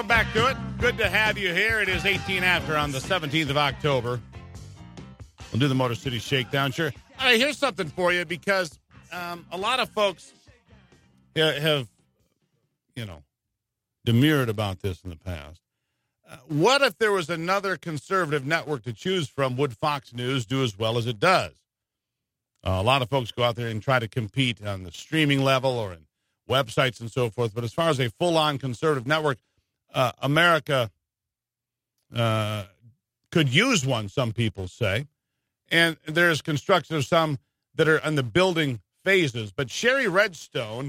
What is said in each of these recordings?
welcome back to it. Good to have you here. It is 18 after on the 17th of October. We'll do the Motor City Shakedown, sure. All right, here's something for you because a lot of folks have, demurred about this in the past. What if there was another conservative network to choose from? Would Fox News do as well as it does? A lot of folks go out there and try to compete on the streaming level or in websites and so forth. But as far as a full-on conservative network, America could use one, some people say. And there's construction of some that are in the building phases. But Sherry Redstone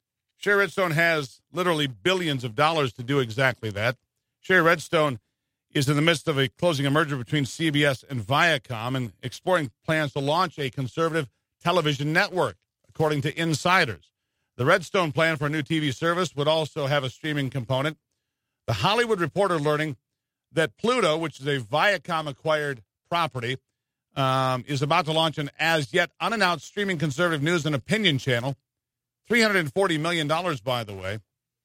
has literally billions of dollars to do exactly that. Sherry Redstone is in the midst of closing a merger between CBS and Viacom and exploring plans to launch a conservative television network, according to insiders. The Redstone plan for a new TV service would also have a streaming component. The Hollywood Reporter learning that Pluto, which is a Viacom-acquired property, is about to launch an as-yet unannounced streaming conservative news and opinion channel. $340 million, by the way,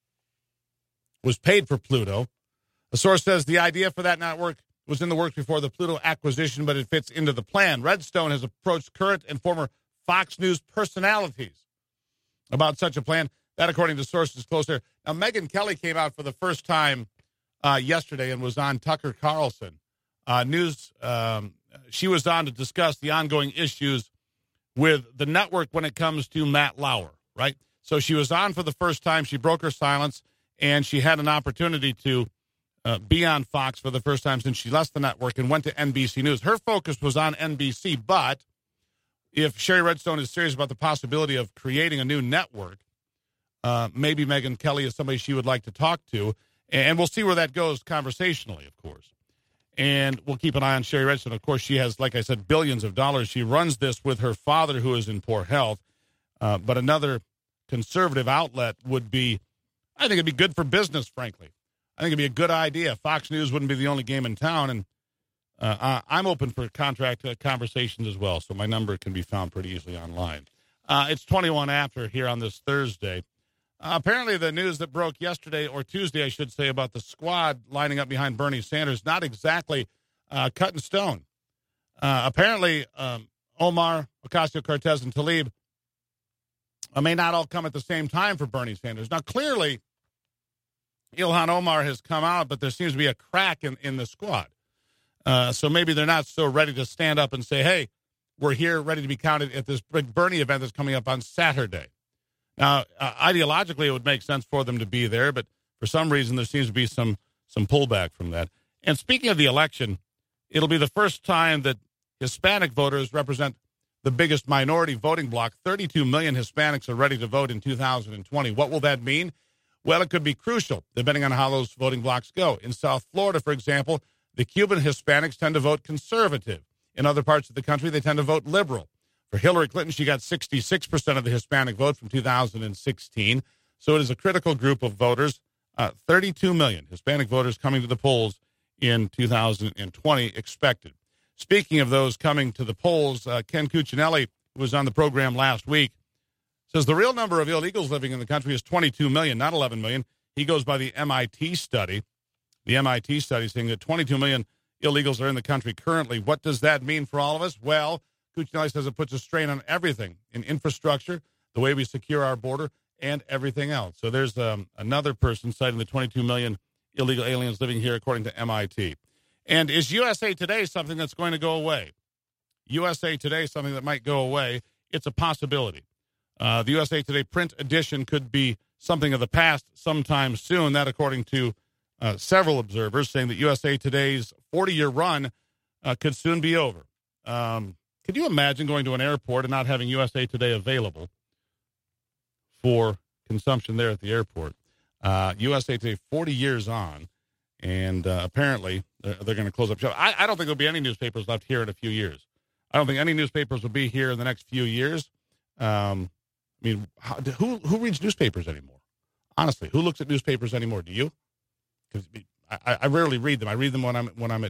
was paid for Pluto. A source says the idea for that network was in the works before the Pluto acquisition, but it fits into the plan. Redstone has approached current and former Fox News personalities about such a plan. That, according to sources close there. Now, Megyn Kelly came out for the first time yesterday and was on Tucker Carlson News. She was on to discuss the ongoing issues with the network when it comes to Matt Lauer, right? So she was on for the first time. She broke her silence, and she had an opportunity to be on Fox for the first time since she left the network and went to NBC News. Her focus was on NBC, but if Sherry Redstone is serious about the possibility of creating a new network, maybe Megyn Kelly is somebody she would like to talk to, and we'll see where that goes conversationally, of course. And we'll keep an eye on Sherry Redstone. Of course, she has, like I said, billions of dollars. She runs this with her father, who is in poor health. But another conservative outlet would be, I think it'd be good for business, frankly. I think it'd be a good idea. Fox News wouldn't be the only game in town, and I'm open for contract conversations as well, so my number can be found pretty easily online. It's 21 after here on this Thursday. Apparently the news that broke yesterday, or Tuesday, I should say, about the squad lining up behind Bernie Sanders, not exactly cut in stone. Apparently, Omar, Ocasio-Cortez, and Tlaib may not all come at the same time for Bernie Sanders. Now, clearly, Ilhan Omar has come out, but there seems to be a crack in the squad. So maybe they're not so ready to stand up and say, hey, we're here ready to be counted at this big Bernie event that's coming up on Saturday. Now, ideologically, it would make sense for them to be there, but for some reason, there seems to be some pullback from that. And speaking of the election, it'll be the first time that Hispanic voters represent the biggest minority voting bloc. 32 million Hispanics are ready to vote in 2020. What will that mean? Well, it could be crucial, depending on how those voting blocs go. In South Florida, for example, the Cuban Hispanics tend to vote conservative. In other parts of the country, they tend to vote liberal. For Hillary Clinton, she got 66% of the Hispanic vote from 2016. So it is a critical group of voters. 32 million Hispanic voters coming to the polls in 2020 expected. Speaking of those coming to the polls, Ken Cuccinelli, who was on the program last week, says the real number of illegals living in the country is 22 million, not 11 million. He goes by the MIT study. The MIT study saying that 22 million illegals are in the country currently. What does that mean for all of us? Well, Cuccinelli says it puts a strain on everything, in infrastructure, the way we secure our border, and everything else. So there's another person citing the 22 million illegal aliens living here, according to MIT. And is USA Today something that's going to go away? USA Today, something that might go away. It's a possibility. The USA Today print edition could be something of the past sometime soon. That, according to several observers, saying that USA Today's 40-year run could soon be over. Could you imagine going to an airport and not having USA Today available for consumption there at the airport? USA Today, 40 years on, and apparently they're going to close up shop. I don't think there'll be any newspapers left here in a few years. I don't think any newspapers will be here in the next few years. I mean, who reads newspapers anymore? Honestly, who looks at newspapers anymore? Do you? Because I rarely read them. I read them when I'm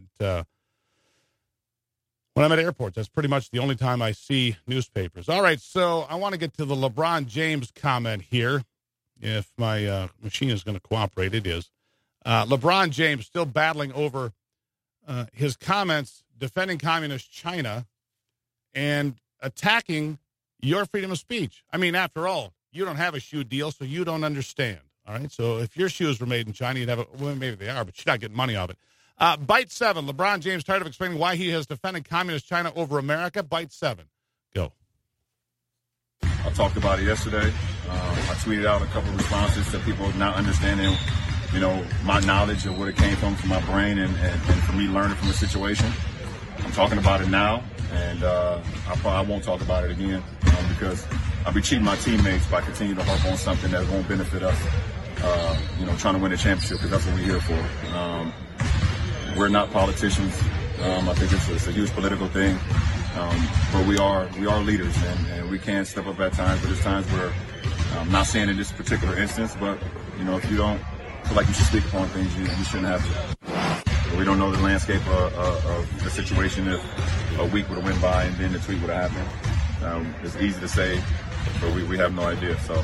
at airports. That's pretty much the only time I see newspapers. All right, so I want to get to the LeBron James comment here. If my machine is going to cooperate, it is. LeBron James still battling over his comments defending communist China and attacking your freedom of speech. I mean, after all, you don't have a shoe deal, so you don't understand. All right, so if your shoes were made in China, you'd have well, maybe they are, but you're not getting money off it. Bite 7, LeBron James tired of explaining why he has defended communist China over America. Bite 7, go. I talked about it yesterday. I tweeted out a couple of responses to people not understanding, my knowledge of where it came from my brain and for me learning from the situation. I'm talking about it now, and I won't talk about it again because I'll be cheating my teammates by continuing to harp on something that won't benefit us, trying to win a championship because that's what we're here for. We're not politicians. I think it's a huge political thing, but we are leaders, and we can step up at times. But there's times where I'm not saying in this particular instance, but if you don't feel like you should speak upon things, you shouldn't have to. We don't know the landscape of the situation. If a week would have went by and then the tweet would have happened, it's easy to say, but we have no idea. So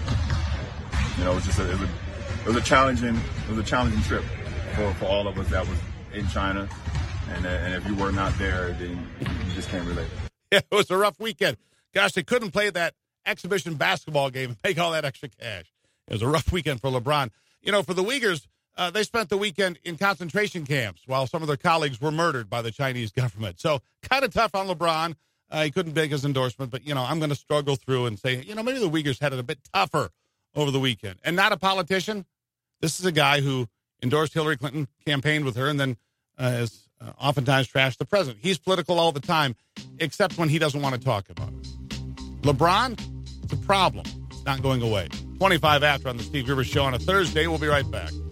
it was a challenging trip for all of us that was in China, and if you were not there, then you just can't relate. Yeah, it was a rough weekend. Gosh, they couldn't play that exhibition basketball game and make all that extra cash. It was a rough weekend for LeBron. For the Uyghurs, they spent the weekend in concentration camps while some of their colleagues were murdered by the Chinese government. So kind of tough on LeBron. He couldn't make his endorsement, but, I'm going to struggle through and say, maybe the Uyghurs had it a bit tougher over the weekend. And not a politician. This is a guy who endorsed Hillary Clinton, campaigned with her, and then has oftentimes trashed the president. He's political all the time, except when he doesn't want to talk about it. LeBron, it's a problem. It's not going away. 25 after on the Steve Rivers Show on a Thursday. We'll be right back.